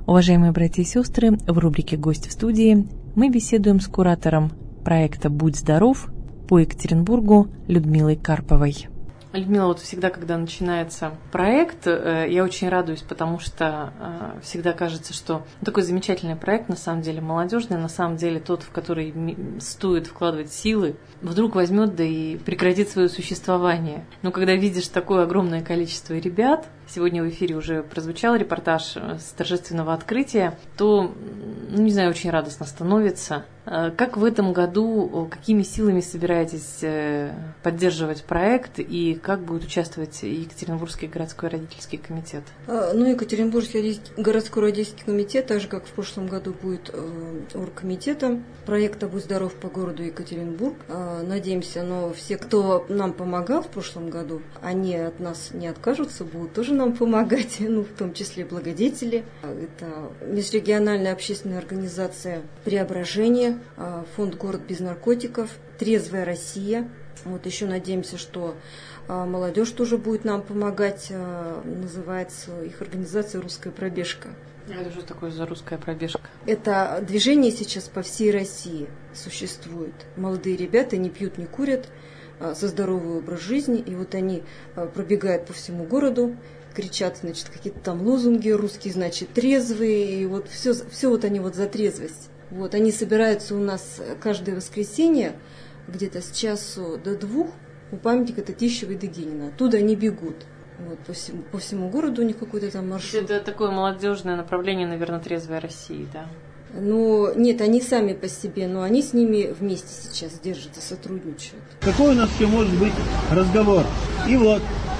Уважаемые братья и сестры, в рубрике «Гость в студии» мы беседуем с куратором проекта «Будь здоров» по Екатеринбургу Людмилой Карповой. Людмила, вот всегда, когда начинается проект, я очень радуюсь, потому что всегда кажется, что такой замечательный проект, на самом деле молодежный, на самом деле тот, в который стоит вкладывать силы, вдруг возьмет, да и прекратит свое существование. Но когда видишь такое огромное количество ребят, сегодня в эфире уже прозвучал репортаж с торжественного открытия, то, не знаю, очень радостно становится. Как в этом году, какими силами собираетесь поддерживать проект и как будет участвовать Екатеринбургский городской родительский комитет? Екатеринбургский городской родительский комитет, так же как в прошлом году, будет оргкомитетом проекта «Будь здоров» по городу Екатеринбург. Надеемся, но все, кто нам помогал в прошлом году, они от нас не откажутся, будут тоже нам помогать, в том числе благодетели. Это межрегиональная общественная организация «Преображение», фонд «Город без наркотиков», «Трезвая Россия». Еще надеемся, что молодежь тоже будет нам помогать. Называется их организация «Русская пробежка». Это что такое за русская пробежка? Это движение сейчас по всей России существует. Молодые ребята не пьют, не курят, за здоровый образ жизни. И вот они пробегают по всему городу, кричат, какие-то там лозунги русские, трезвые. И вот все вот они за трезвость. Они собираются у нас каждое воскресенье, где-то с 1 до 2 у памятника Татищева и Дегенина. Оттуда они бегут. По всему городу у них какой-то там маршрут. Это такое молодежное направление, наверное, «Трезвая Россия», да? Нет, они сами по себе, но они с ними вместе сейчас держатся, сотрудничают. Какой у нас все может быть разговор? И вот.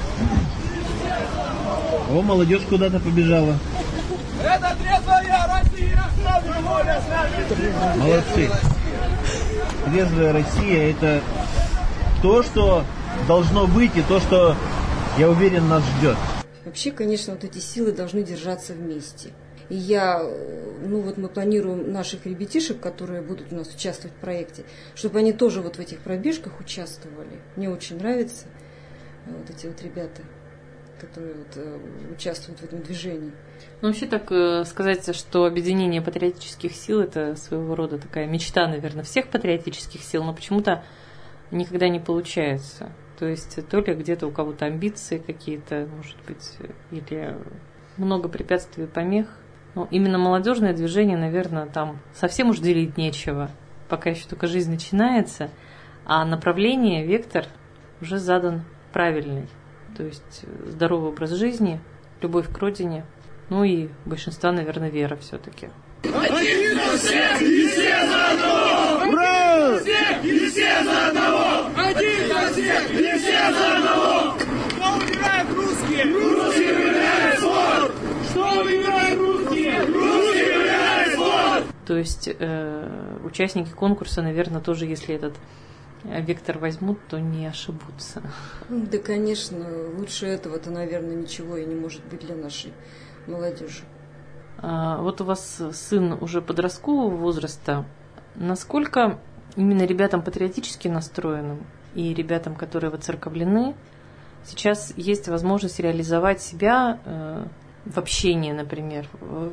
Молодежь куда-то побежала. Это трезвая Россия! Молодцы. Трезвая Россия – это то, что должно быть, и то, что, я уверен, нас ждет. Вообще, конечно, эти силы должны держаться вместе. И мы планируем наших ребятишек, которые будут у нас участвовать в проекте, чтобы они тоже в этих пробежках участвовали. Мне очень нравятся эти ребята, которые участвуют в этом движении. Вообще так сказать, что объединение патриотических сил – это своего рода такая мечта, наверное, всех патриотических сил, но почему-то никогда не получается. То есть то ли где-то у кого-то амбиции какие-то, может быть, или много препятствий и помех. Но именно молодежное движение, наверное, там совсем уж делить нечего, пока еще только жизнь начинается, а направление, вектор уже задан правильный. То есть здоровый образ жизни, любовь к родине, и большинства, наверное, вера все-таки. Один за всех и все за одного! Ура! Всех и все за одного! Один за всех и все за одного! Что выбирают русские? Русские выбирают спорт! Что выбирают русские? Русские выбирают спорт! То есть участники конкурса, наверное, тоже, если этот вектор возьмут, то не ошибутся. Да, конечно, лучше этого-то, наверное, ничего и не может быть для нашей молодежи. Вот у вас сын уже подросткового возраста. Насколько именно ребятам патриотически настроенным и ребятам, которые воцерковлены, сейчас есть возможность реализовать себя в общении, например,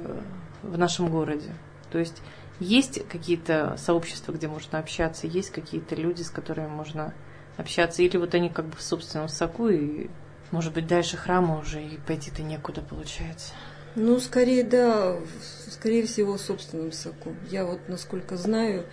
в нашем городе? То есть есть какие-то сообщества, где можно общаться, есть какие-то люди, с которыми можно общаться, или они в собственном соку, и, может быть, дальше храма уже и пойти-то некуда получается? Скорее, да, скорее всего, в собственном соку. Я насколько знаю,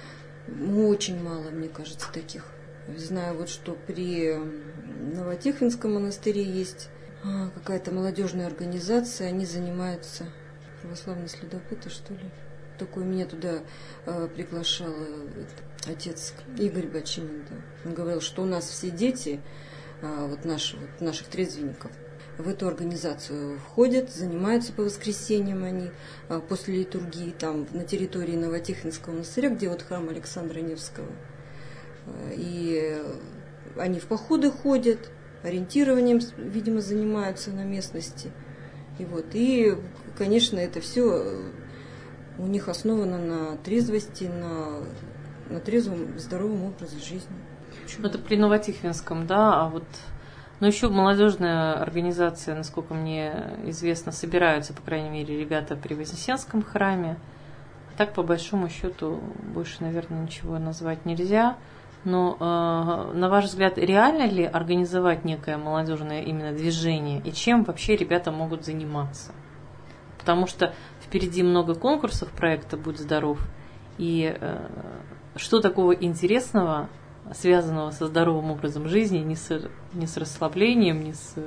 очень мало, мне кажется, таких. Знаю, что при Новотихвинском монастыре есть какая-то молодежная организация, они занимаются православные следопыты, что ли. Такой меня туда приглашал отец Игорь Бачинин. Да. Он говорил, что у нас все дети, наших трезвенников, в эту организацию входят, занимаются по воскресеньям они, после литургии, там на территории Новотихвинского монастыря, где храм Александра Невского. И они в походы ходят, ориентированием, видимо, занимаются на местности. И, конечно, это все у них основано на трезвости, на трезвом, здоровом образе жизни. Это при Новотихвинском, да, а Но еще молодежная организация, насколько мне известно, собираются, по крайней мере, ребята при Вознесенском храме. А так, по большому счету, больше, наверное, ничего назвать нельзя. Но, на ваш взгляд, реально ли организовать некое молодежное именно движение? И чем вообще ребята могут заниматься? Потому что впереди много конкурсов проекта «Будь здоров». И что такого интересного, связанного со здоровым образом жизни, не с расслаблением, не с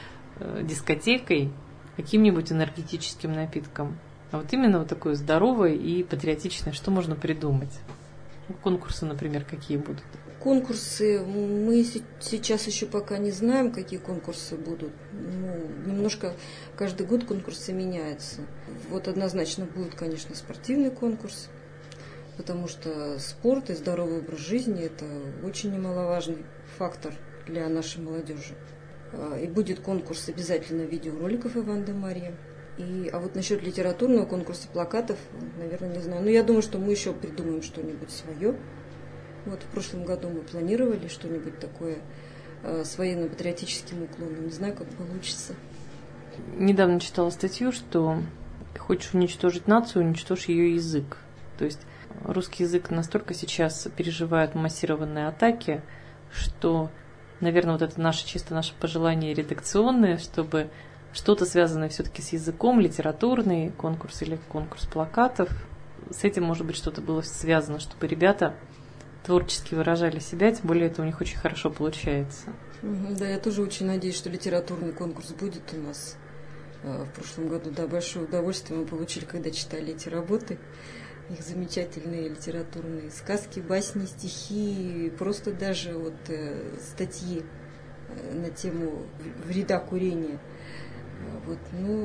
дискотекой, каким-нибудь энергетическим напитком, а вот именно вот такое здоровое и патриотичное, что можно придумать? Конкурсы, например, какие будут? Конкурсы, мы сейчас еще пока не знаем, какие конкурсы будут. Немножко каждый год конкурсы меняются. Вот однозначно будет, конечно, спортивный конкурс, потому что спорт и здоровый образ жизни – это очень немаловажный фактор для нашей молодежи. И будет конкурс обязательно видеороликов Иван де Марья. А вот насчет литературного конкурса плакатов, наверное, не знаю. Но я думаю, что мы еще придумаем что-нибудь свое. Вот в прошлом году мы планировали что-нибудь такое с военно-патриотическим уклоном. Не знаю, как получится. Недавно читала статью, что ты хочешь уничтожить нацию, уничтожь ее язык. То есть русский язык настолько сейчас переживает массированные атаки, что, наверное, вот это чисто наше пожелание редакционное, чтобы что-то связанное все-таки с языком, литературный конкурс или конкурс плакатов, с этим, может быть, что-то было связано, чтобы ребята творчески выражали себя, тем более это у них очень хорошо получается. Да, я тоже очень надеюсь, что литературный конкурс будет у нас в прошлом году. Да, большое удовольствие мы получили, когда читали эти работы. Их замечательные литературные сказки, басни, стихи, просто даже вот статьи на тему вреда курения. Вот,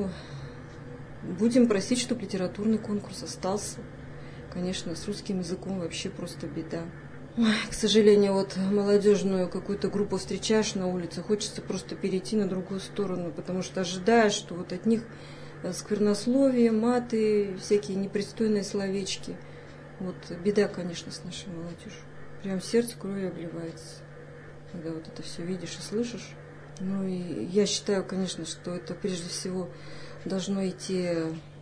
будем просить, чтобы литературный конкурс остался. Конечно, с русским языком вообще просто беда. К сожалению, вот молодежную какую-то группу встречаешь на улице, хочется просто перейти на другую сторону, потому что ожидаешь, что вот от них сквернословие, маты, всякие непристойные словечки. Вот беда, конечно, с нашей молодежью. Прям сердце кровью обливается, когда вот это все видишь и слышишь. И я считаю, конечно, что это прежде всего должно идти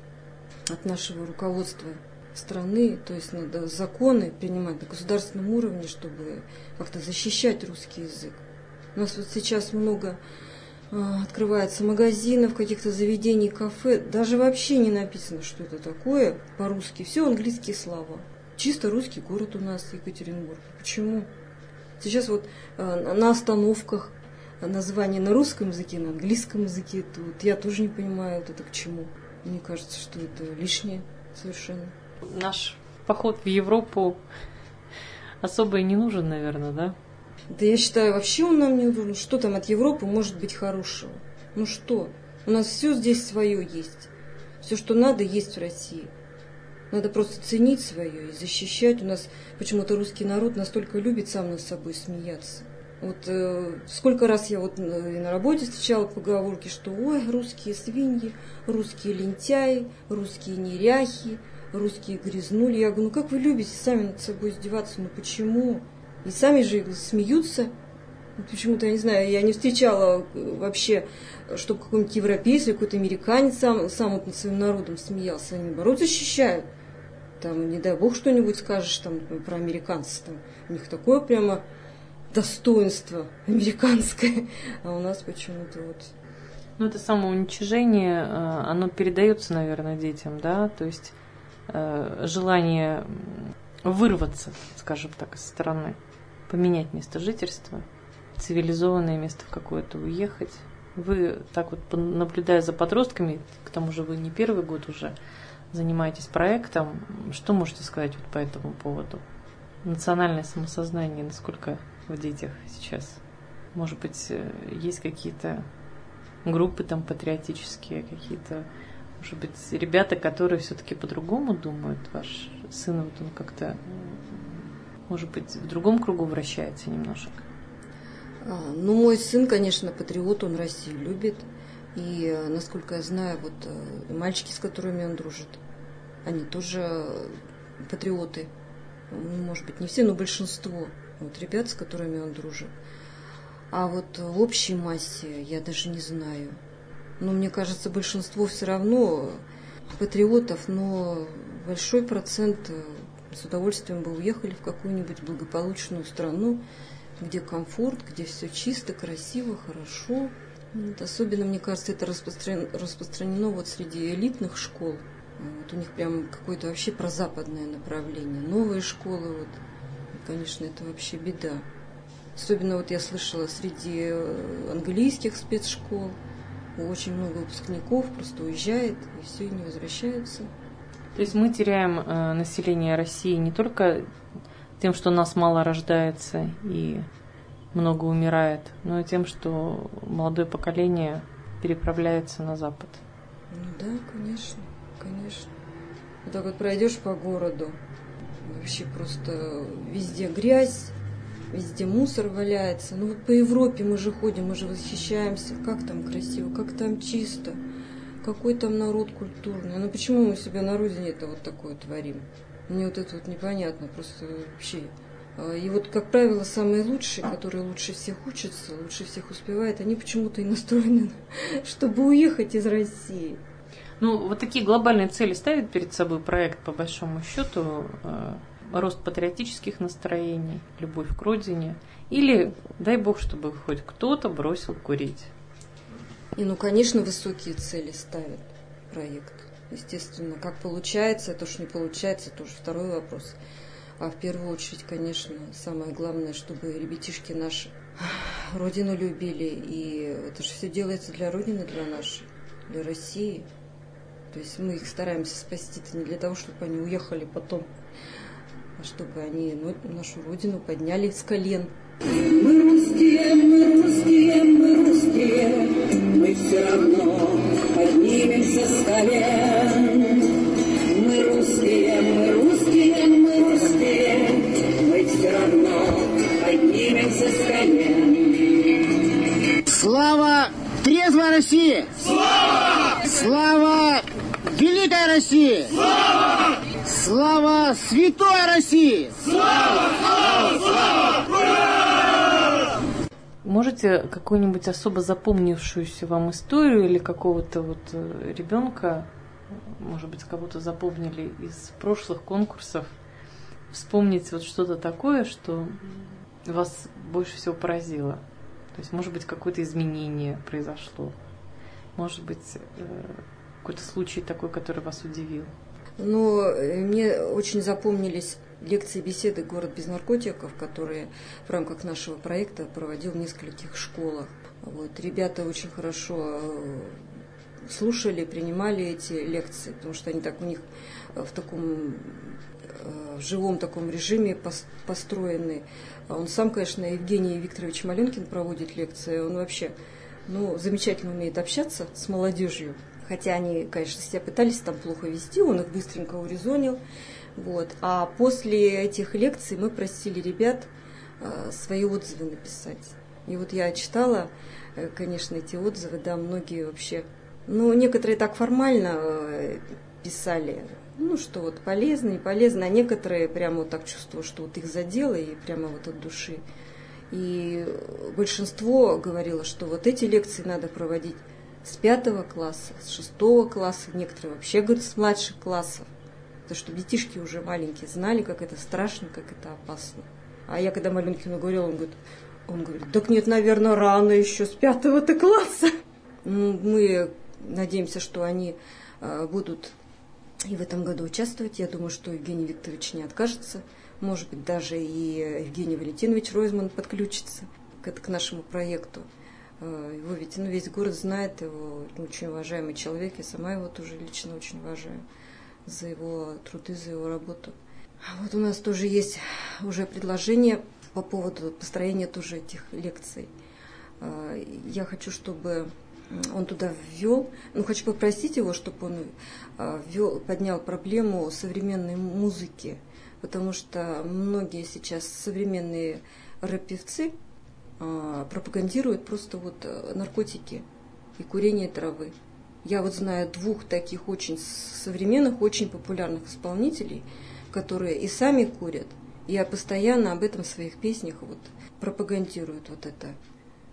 от нашего руководства страны, то есть надо законы принимать на государственном уровне, чтобы как-то защищать русский язык. У нас вот сейчас много открывается магазинов, каких-то заведений, кафе, даже вообще не написано, что это такое по-русски, все английские слова. Чисто русский город у нас, Екатеринбург. Почему? Сейчас вот на остановках название на русском языке, на английском языке, вот я тоже не понимаю, это к чему. Мне кажется, что это лишнее совершенно. Наш поход в Европу особо и не нужен, наверное, да? Да я считаю, вообще он нам не нужен. Что там от Европы может быть хорошего? Что? У нас все здесь свое есть. Все, что надо, есть в России. Надо просто ценить свое и защищать. У нас почему-то русский народ настолько любит сам над собой смеяться. Вот сколько раз я вот и на работе встречала поговорки, что ой, русские свиньи, русские лентяи, русские неряхи, русские грязнули. Я говорю, как вы любите сами над собой издеваться, почему? И сами же смеются. Почему-то, я не знаю, я не встречала вообще, чтобы какой-нибудь европейец или какой-то американец сам вот над своим народом смеялся. Они, наоборот, защищают. Там, не дай бог, что-нибудь скажешь там, про американцев. Там, у них такое прямо достоинство американское. А у нас почему-то вот... Это самоуничижение, оно передается, наверное, детям, да? То есть желание вырваться, скажем так, из страны, поменять место жительства, цивилизованное место в какое-то уехать. Вы так вот, наблюдая за подростками, к тому же вы не первый год уже занимаетесь проектом, что можете сказать вот по этому поводу? Национальное самосознание, насколько в детях сейчас? Может быть, есть какие-то группы там патриотические, какие-то, может быть, ребята, которые все-таки по-другому думают? Ваш сын, вот он как-то, может быть, в другом кругу вращается немножко? Мой сын, конечно, патриот, он Россию любит. И, насколько я знаю, вот мальчики, с которыми он дружит, они тоже патриоты. Может быть, не все, но большинство. Вот ребят, с которыми он дружит. А вот в общей массе я даже не знаю. Но мне кажется, большинство все равно патриотов, но большой процент с удовольствием бы уехали в какую-нибудь благополучную страну, где комфорт, где все чисто, красиво, хорошо. Вот особенно, мне кажется, это распространено вот среди элитных школ. Вот у них прям какое-то вообще прозападное направление. Новые школы, вот, конечно, это вообще беда. Особенно вот я слышала среди английских спецшкол. Очень много выпускников просто уезжает, и все, и не возвращаются. То есть мы теряем население России не только тем, что нас мало рождается и много умирает, но и тем, что молодое поколение переправляется на Запад. Ну да, конечно, конечно. Вот так вот пройдешь по городу, вообще просто везде грязь, везде мусор валяется. Ну вот по Европе мы же ходим, мы же восхищаемся, как там красиво, как там чисто, какой там народ культурный. Ну почему мы себе на родине это вот такое творим? Мне вот это вот непонятно, просто вообще. И вот, как правило, самые лучшие, которые лучше всех учатся, лучше всех успевают, они почему-то и настроены, чтобы уехать из России. Ну, вот такие глобальные цели ставит перед собой проект, по большому счету, рост патриотических настроений, любовь к родине, или, дай бог, чтобы хоть кто-то бросил курить? И, ну, конечно, высокие цели ставит проект. Естественно, как получается, то, что не получается, тоже второй вопрос. А в первую очередь, конечно, самое главное, чтобы ребятишки наши родину любили. И это же все делается для родины, для нашей, для России. То есть мы их стараемся спасти-то не для того, чтобы они уехали потом, а чтобы они нашу родину подняли с колен. Мы русские, мы русские, мы русские, мы все равно поднимемся с колен. Мы русские, мы русские, мы русские, мы все равно поднимемся с колен. Слава трезвой России! Слава! Слава великой России! Слава! Слава святой России! Слава! Слава! Слава! Ура! Можете какую-нибудь особо запомнившуюся вам историю или какого-то вот ребенка, может быть, кого-то запомнили из прошлых конкурсов, вспомнить вот что-то такое, что вас больше всего поразило? То есть, может быть, какое-то изменение произошло, может быть, какой-то случай такой, который вас удивил? Но мне очень запомнились лекции, беседы «Город без наркотиков», которые в рамках нашего проекта проводил в нескольких школах. Вот. Ребята очень хорошо слушали, принимали эти лекции, потому что они так у них в таком в живом таком режиме построены. Он сам, конечно, Евгений Викторович Маленкин проводит лекции, он вообще замечательно умеет общаться с молодежью. Хотя они, конечно, себя пытались там плохо вести, он их быстренько урезонил. Вот. А после этих лекций мы просили ребят свои отзывы написать. И вот я читала, конечно, эти отзывы, да, многие вообще, некоторые так формально писали, что вот полезно, не полезно, а некоторые прямо вот так чувствовали, что вот их задело, и прямо вот от души. И большинство говорило, что вот эти лекции надо проводить с 5 класса, с 6 класса, некоторые вообще говорят с младших классов, потому что детишки уже маленькие знали, как это страшно, как это опасно. А я когда Маленкину говорила, он говорит, так нет, наверное, рано еще с 5 класса. Мы надеемся, что они будут и в этом году участвовать. Я думаю, что Евгений Викторович не откажется. Может быть, даже и Евгений Валентинович Ройзман подключится к нашему проекту. Его ведь весь город знает, его очень уважаемый человек. Я сама его тоже лично очень уважаю за его труды, за его работу. Вот у нас тоже есть уже предложение по поводу построения тоже этих лекций. Я хочу, чтобы он туда ввел, хочу попросить его, чтобы он поднял проблему современной музыки, потому что многие сейчас современные рэп-певцы пропагандируют просто наркотики и курение травы. Я знаю 2 таких очень современных, очень популярных исполнителей, которые и сами курят, и постоянно об этом в своих песнях пропагандируют это.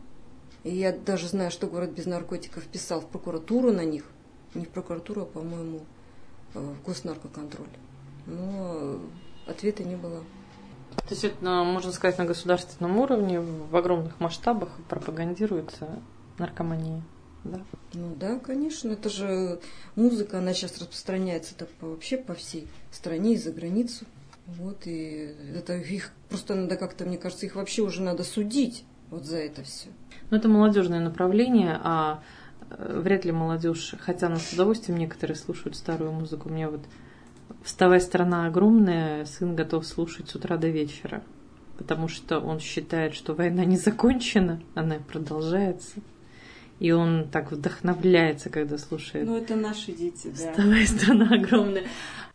И я даже знаю, что город без наркотиков писал в прокуратуру на них. Не в прокуратуру, а, по-моему, в госнаркоконтроль. Но ответа не было. То есть это, можно сказать, на государственном уровне, в огромных масштабах пропагандируется наркомания, да? Ну да, конечно. Это же музыка, она сейчас распространяется вообще по всей стране и за границу. Вот, и это их просто надо как-то, мне кажется, их вообще уже надо судить вот за это все. Ну, это молодежное направление, а вряд ли молодежь, хотя она с удовольствием некоторые слушают старую музыку. У меня вот «Вставай, страна огромная» сын готов слушать с утра до вечера, потому что он считает, что война не закончена, она продолжается. И он так вдохновляется, когда слушает. Ну, это наши дети, да. «Вставай, страна огромная».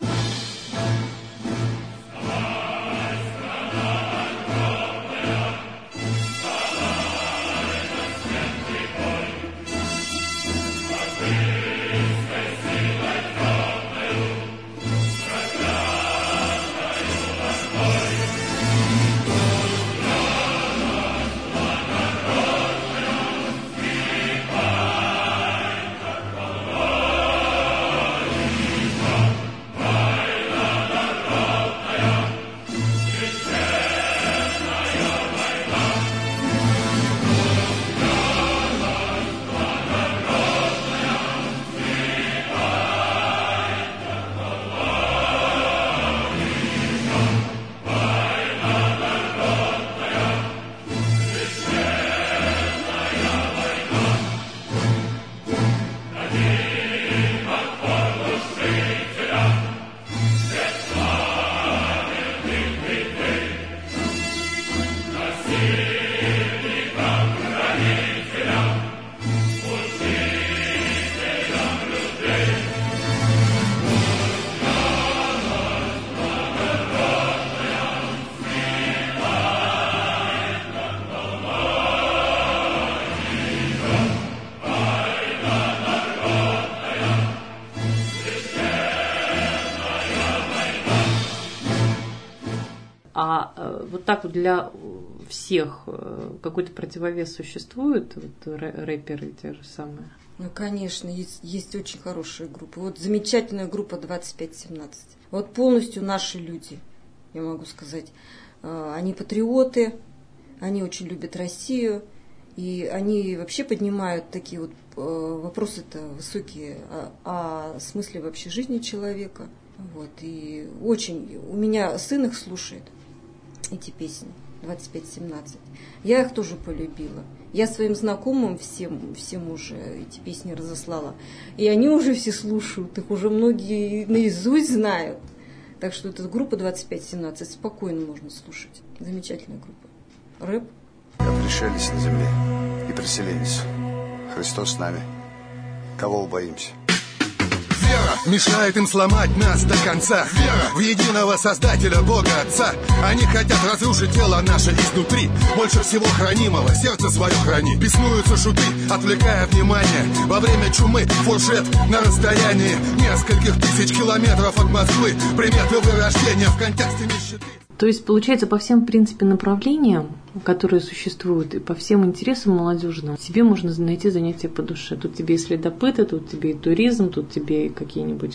Вот так вот для всех какой-то противовес существует? Вот рэперы те же самые? Ну, конечно, есть очень хорошие группы. Вот замечательная группа 2517. Вот полностью наши люди, я могу сказать. Они патриоты, они очень любят Россию, и они вообще поднимают такие вот вопросы-то высокие о смысле вообще жизни человека. Вот, и очень, у меня сын их слушает, эти песни 2517. Я их тоже полюбила. Я своим знакомым всем уже эти песни разослала. И они уже все слушают, их уже многие наизусть знают. Так что эта группа 2517 спокойно можно слушать. Замечательная группа. Рэп. Я пришелец на земле и приселенец. Христос с нами. Кого убоимся? Вера мешает им сломать нас до конца. Вера в единого Создателя, Бога Отца. Они хотят разрушить тело наше изнутри. Больше всего хранимого сердце свое храни. Беснуются шуты, отвлекая внимание. Во время чумы фуршет на расстоянии нескольких тысяч километров от Москвы. Приметы вырождения в контексте нищеты. То есть, получается, по всем, в принципе, направлениям, которые существуют, и по всем интересам молодежным, тебе можно найти занятия по душе. Тут тебе и следопыты, тут тебе и туризм, тут тебе и какие-нибудь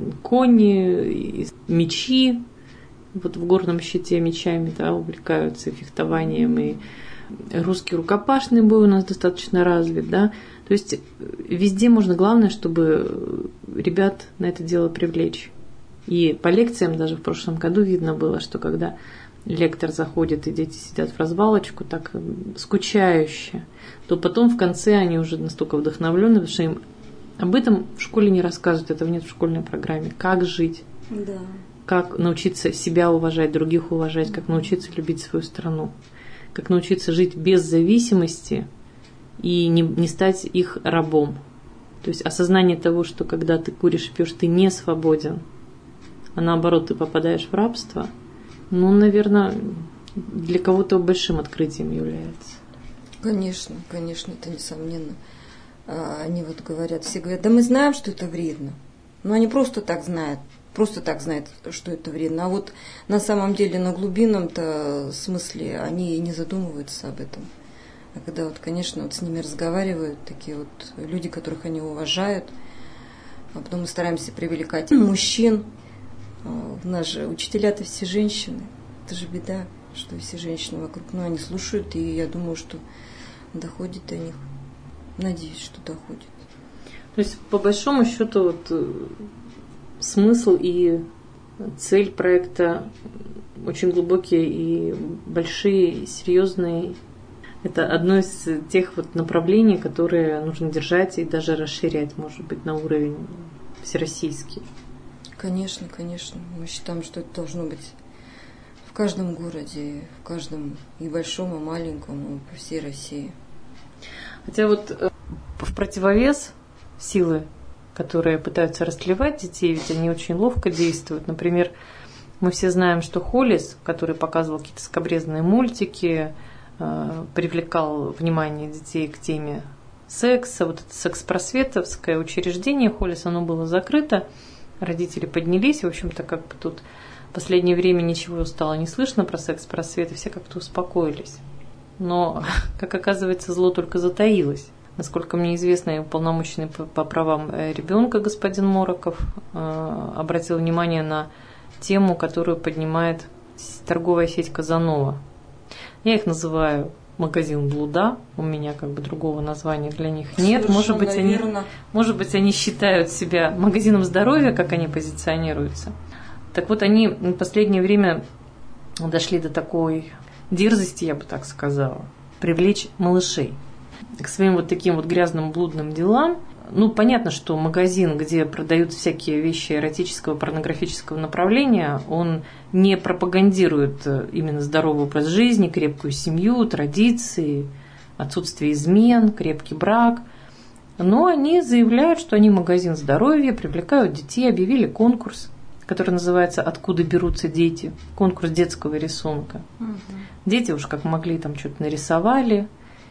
кони, и мечи. Вот в горном щите мечами, да, увлекаются, и фехтованием, и русский рукопашный бой у нас достаточно развит, да. То есть везде можно, главное, чтобы ребят на это дело привлечь. И по лекциям даже в прошлом году видно было, что когда лектор заходит и дети сидят в развалочку так скучающе, то потом в конце они уже настолько вдохновлены, потому что им об этом в школе не рассказывают, этого нет в школьной программе. Как жить, Да. Как научиться себя уважать, других уважать, как научиться любить свою страну, как научиться жить без зависимости и не стать их рабом. То есть осознание того, что когда ты куришь и пьешь, ты не свободен, а наоборот, ты попадаешь в рабство, ну, наверное, для кого-то большим открытием является. Конечно, это несомненно. Они вот говорят, все говорят, да мы знаем, что это вредно. Но они просто так знают, что это вредно. А вот на самом деле на глубинном-то смысле они не задумываются об этом. А когда вот, конечно, вот с ними разговаривают, такие вот люди, которых они уважают, а потом мы стараемся привлекать мужчин. У нас же учителя-то все женщины. Это же беда, что все женщины вокруг. Но они слушают, и я думаю, что доходит до них. Надеюсь, что доходит. То есть, по большому счету, вот, смысл и цель проекта очень глубокие и большие, и серьезные. Это одно из тех вот направлений, которые нужно держать и даже расширять, может быть, на уровень всероссийский. Конечно, конечно. Мы считаем, что это должно быть в каждом городе, в каждом и большом, и маленьком, и по всей России. Хотя вот в противовес силы, которые пытаются растлевать детей, ведь они очень ловко действуют. Например, мы все знаем, что Холлис, который показывал какие-то скабрезные мультики, привлекал внимание детей к теме секса. Вот это секс-просветовское учреждение Холлис, оно было закрыто. Родители поднялись, и, в общем-то, как бы тут в последнее время ничего стало не слышно про секс-просвет, и все как-то успокоились. Но, как оказывается, зло только затаилось. Насколько мне известно, уполномоченный по правам ребенка господин Мороков обратил внимание на тему, которую поднимает торговая сеть Казанова. Я их называю магазин блуда, у меня как бы другого названия для них нет. Может быть, они считают себя магазином здоровья, как они позиционируются. Так вот, они в последнее время дошли до такой дерзости, я бы так сказала, привлечь малышей к своим вот таким вот грязным блудным делам. Ну, понятно, что магазин, где продают всякие вещи эротического, порнографического направления, он не пропагандирует именно здоровый образ жизни, крепкую семью, традиции, отсутствие измен, крепкий брак. Но они заявляют, что они магазин здоровья, привлекают детей, объявили конкурс, который называется «Откуда берутся дети?», конкурс детского рисунка. Дети уж как могли там что-то нарисовали,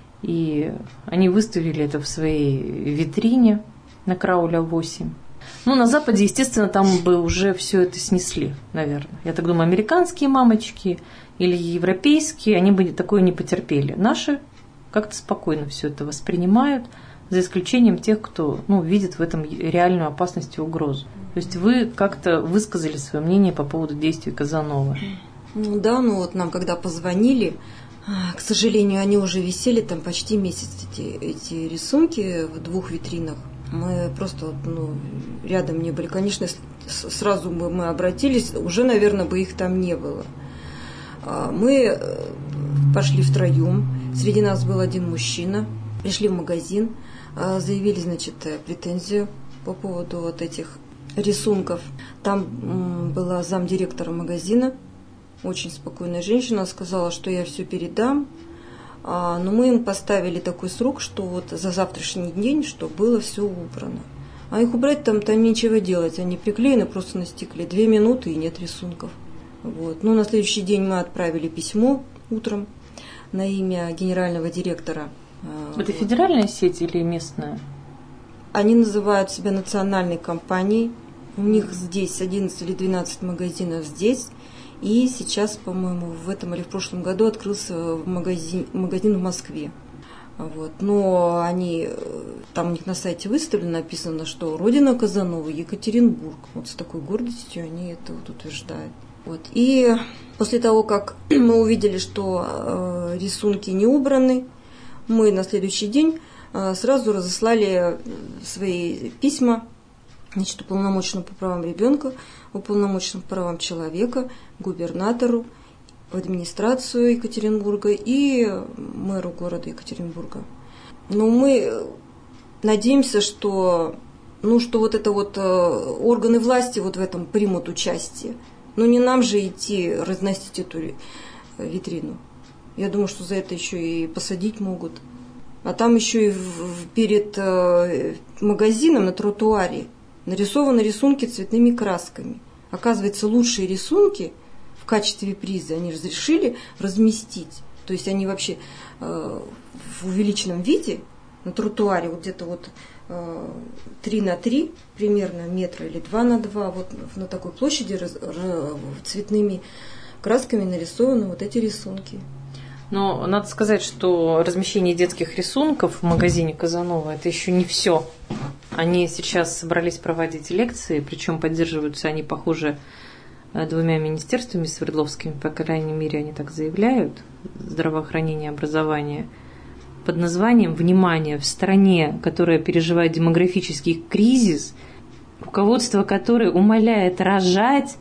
и они выставили это в своей витрине на Крауля 8. Ну, на Западе, естественно, там бы уже все это снесли, наверное. Я так думаю, американские мамочки или европейские, они бы такое не потерпели. Наши как-то спокойно все это воспринимают, за исключением тех, кто видит в этом реальную опасность и угрозу. То есть вы как-то высказали свое мнение по поводу действий Казанова. Ну да, вот нам когда позвонили, к сожалению, они уже висели там почти месяц, эти рисунки в 2 витринах. Мы просто рядом не были. Конечно, сразу бы мы обратились, уже, наверное, бы их там не было. Мы пошли втроем. Среди нас был один мужчина. Пришли в магазин, заявили, претензию по поводу вот этих рисунков. Там была замдиректора магазина, очень спокойная женщина, сказала, что я все передам. Но мы им поставили такой срок, что вот за завтрашний день, что было все убрано. А их убрать там нечего делать, они приклеены просто на стекле. 2 минуты и нет рисунков. Вот. На следующий день мы отправили письмо утром на имя генерального директора. Это федеральная сеть или местная? Они называют себя национальной компанией. У них здесь 11 или 12 магазинов здесь. И сейчас, по-моему, в этом или в прошлом году открылся магазин в Москве. Вот. Но они, там у них на сайте выставлено, написано, что родина Казанова Екатеринбург. Вот с такой гордостью они это вот утверждают. Вот. И после того, как мы увидели, что рисунки не убраны, мы на следующий день сразу разослали свои письма уполномоченному по правам ребенка, уполномоченному по правам человека, губернатору, в администрацию Екатеринбурга и мэру города Екатеринбурга. Но мы надеемся, что вот это вот органы власти вот в этом примут участие. Не нам же идти разносить эту витрину. Я думаю, что за это еще и посадить могут. А там еще и перед магазином на тротуаре нарисованы рисунки цветными красками. Оказывается, лучшие рисунки в качестве приза они разрешили разместить. То есть они вообще в увеличенном виде на тротуаре, вот где-то 3 на 3 примерно метра или 2 на 2, вот на такой площади цветными красками нарисованы вот эти рисунки. Но надо сказать, что размещение детских рисунков в магазине Казанова – это еще не все. Они сейчас собрались проводить лекции, причем поддерживаются они, похоже, двумя министерствами свердловскими, по крайней мере, они так заявляют, здравоохранение и образование, под названием «Внимание! В стране, которая переживает демографический кризис, руководство которой умаляет рожать»,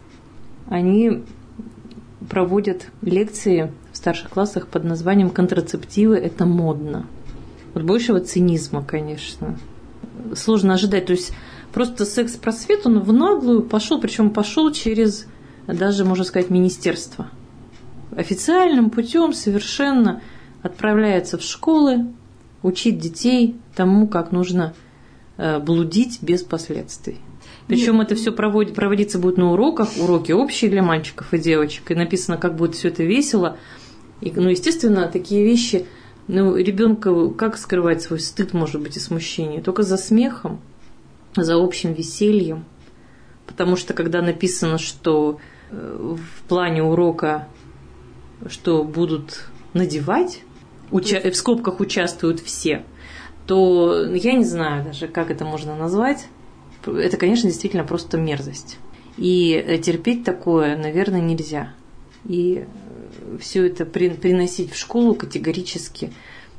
они проводят лекции в старших классах под названием «Контрацептивы – это модно». Вот большего цинизма, конечно, сложно ожидать. То есть просто секс-просвет, он в наглую пошел, причем пошел через даже, можно сказать, министерство. Официальным путем совершенно отправляется в школы, учить детей тому, как нужно блудить без последствий. Причем это все проводиться будет на уроках, уроки общие для мальчиков и девочек, и написано, как будет все это весело. И, естественно, такие вещи, ребенка как скрывать свой стыд, может быть, и смущение? Только за смехом, за общим весельем. Потому что когда написано, что в плане урока, что будут надевать, в скобках участвуют все, то я не знаю даже, как это можно назвать. Это, конечно, действительно просто мерзость. И терпеть такое, наверное, нельзя. И все это приносить в школу категорически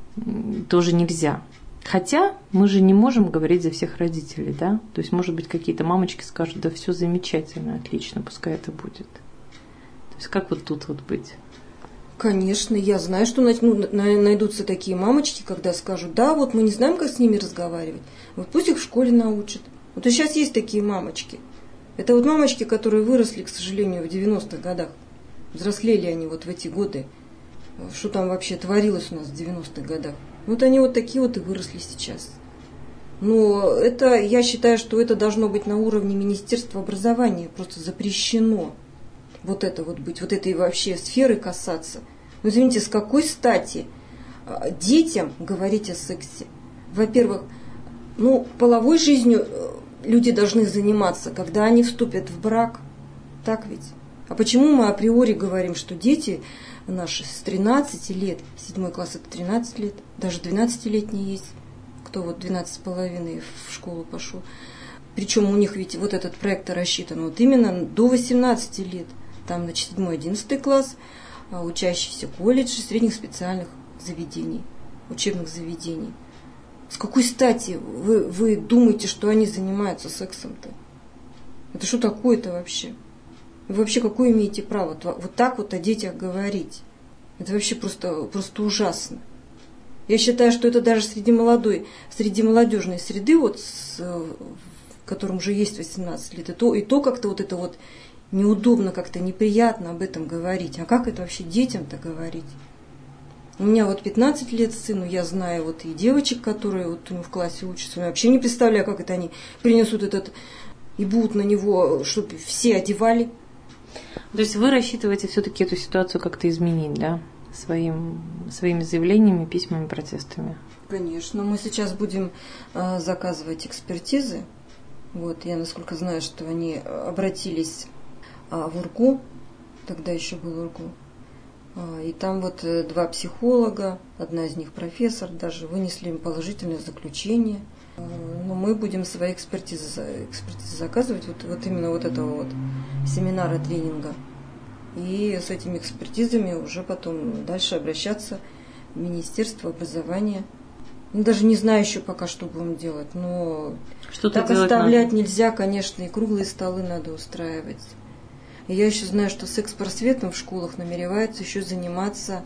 тоже нельзя. Хотя мы же не можем говорить за всех родителей, да? То есть, может быть, какие-то мамочки скажут, да все замечательно, отлично, пускай это будет. То есть, как вот тут вот быть? Конечно, я знаю, что найдутся такие мамочки, когда скажут, да, вот мы не знаем, как с ними разговаривать, вот пусть их в школе научат. Вот и сейчас есть такие мамочки. Это вот мамочки, которые выросли, к сожалению, в 90-х годах. Взрослели они вот в эти годы. Что там вообще творилось у нас в 90-х годах. Вот они вот такие вот и выросли сейчас. Но это, я считаю, что это должно быть на уровне Министерства образования. Просто запрещено вот это вот быть, вот этой вообще сферы касаться. Ну, извините, с какой стати детям говорить о сексе? Во-первых, половой жизнью люди должны заниматься, когда они вступят в брак. Так ведь? А почему мы априори говорим, что дети наши с 13 лет, 7 класс это 13 лет, даже 12-летние есть, кто вот 12,5 в школу пошел. Причем у них ведь вот этот проект рассчитан вот именно до 18 лет. Там, значит, 7-11 класс, учащиеся колледжей, средних специальных заведений, учебных заведений. С какой стати вы думаете, что они занимаются сексом-то? Это что такое-то вообще? Вы вообще какое имеете право вот так вот о детях говорить? Это вообще просто ужасно. Я считаю, что это даже среди молодежной среды, вот, которым уже есть 18 лет, и то как-то вот это вот неудобно, как-то неприятно об этом говорить. А как это вообще детям-то говорить? У меня вот 15 лет сыну, я знаю вот и девочек, которые вот у него в классе учатся, я вообще не представляю, как это они принесут этот и будут на него, чтобы все одевали. То есть вы рассчитываете все-таки эту ситуацию как-то изменить, да? Своими заявлениями, письмами, протестами? Конечно, мы сейчас будем заказывать экспертизы. Вот, я насколько знаю, что они обратились в УРГУ, тогда еще был УРГУ. И там вот 2 психолога, одна из них профессор, даже вынесли им положительное заключение. Но мы будем свои экспертизы заказывать, вот именно вот этого вот семинара, тренинга. И с этими экспертизами уже потом дальше обращаться в Министерство образования. Даже не знаю еще пока, что будем делать, но так оставлять нельзя, конечно, и круглые столы надо устраивать. И я еще знаю, что секс-просветом в школах намеревается еще заниматься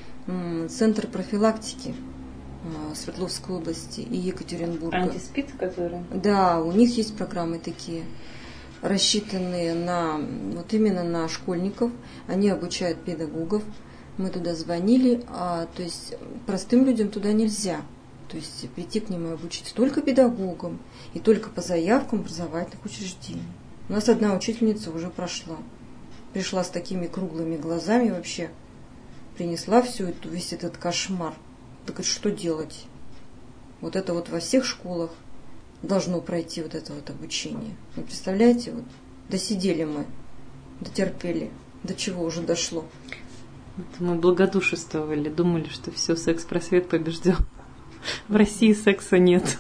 Центр профилактики Свердловской области и Екатеринбурга. Антиспид, которые? Да, у них есть программы такие, рассчитанные вот именно на школьников. Они обучают педагогов. Мы туда звонили, то есть простым людям туда нельзя. То есть прийти к ним и обучиться только педагогам и только по заявкам образовательных учреждений. У нас одна учительница уже пришла с такими круглыми глазами вообще, принесла весь этот кошмар. Так говорит, что делать? Вот это вот во всех школах должно пройти вот это вот обучение. Вы представляете, вот досидели мы, дотерпели, до чего уже дошло. Мы благодушествовали, думали, что все, секс-просвет побежден. В России секса нет.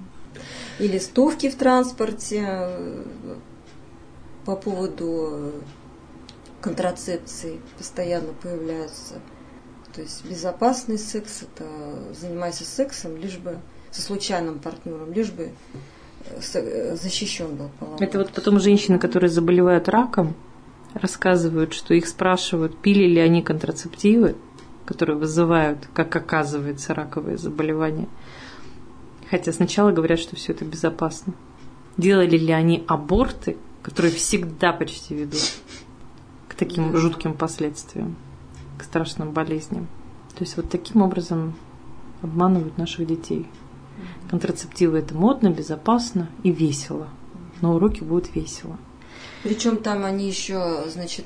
И листовки в транспорте по поводу контрацепции постоянно появляются. То есть безопасный секс – это занимайся сексом, лишь бы со случайным партнером, лишь бы защищен был половой. Это вот потом женщины, которые заболевают раком, рассказывают, что их спрашивают, пили ли они контрацептивы, которые вызывают, как оказывается, раковые заболевания. Хотя сначала говорят, что все это безопасно. Делали ли они аборты, которые всегда почти ведут к таким жутким последствиям, к страшным болезням. То есть вот таким образом обманывают наших детей. Контрацептивы – это модно, безопасно и весело. На уроке будет весело. Причем там они еще,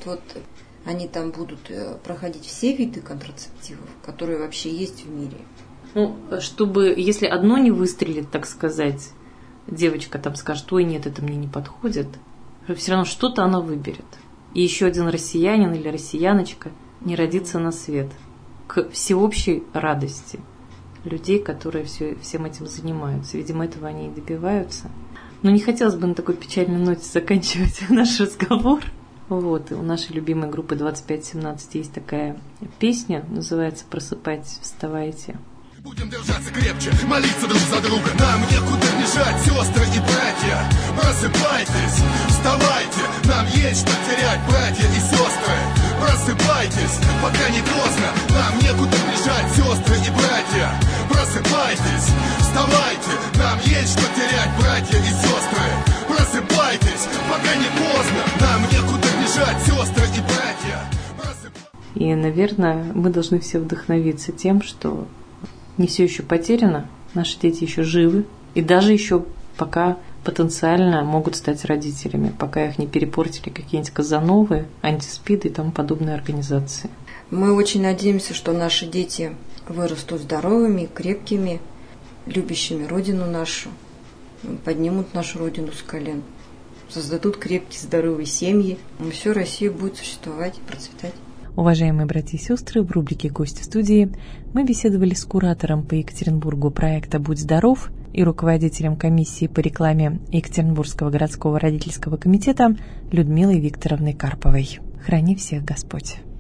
они там будут проходить все виды контрацептивов, которые вообще есть в мире. Ну, чтобы, если одно не выстрелит, так сказать, девочка там скажет, ой, нет, это мне не подходит, все равно что-то она выберет. И еще один россиянин или россияночка не родится на свет. К всеобщей радости людей, которые всем этим занимаются. Видимо, этого они и добиваются. Но не хотелось бы на такой печальной ноте заканчивать наш разговор. Вот, и у нашей любимой группы 2517 есть такая песня, называется «Просыпайтесь, вставайте». Будем держаться крепче, молиться друг за друга. Нам некуда бежать, сестры и братья. Просыпайтесь, вставайте, нам есть что терять, братья и сестры. Просыпайтесь, пока не поздно. Нам некуда бежать, сестры и братья. Просыпайтесь, вставайте, нам есть что терять, братья и сестры. Просыпайтесь, пока не поздно. Нам некуда бежать, сестры и братья. И, наверное, мы должны все вдохновиться тем, что не все еще потеряно, наши дети еще живы, и даже еще пока потенциально могут стать родителями, пока их не перепортили какие-нибудь Казановы, антиспиды и тому подобные организации. Мы очень надеемся, что наши дети вырастут здоровыми, крепкими, любящими Родину нашу, поднимут нашу Родину с колен, создадут крепкие, здоровые семьи, и все, Россия будет существовать и процветать. Уважаемые братья и сестры, в рубрике «Гости в студии» мы беседовали с куратором по Екатеринбургу проекта «Будь здоров» и руководителем комиссии по рекламе Екатеринбургского городского родительского комитета Людмилой Викторовной Карповой. Храни всех Господь!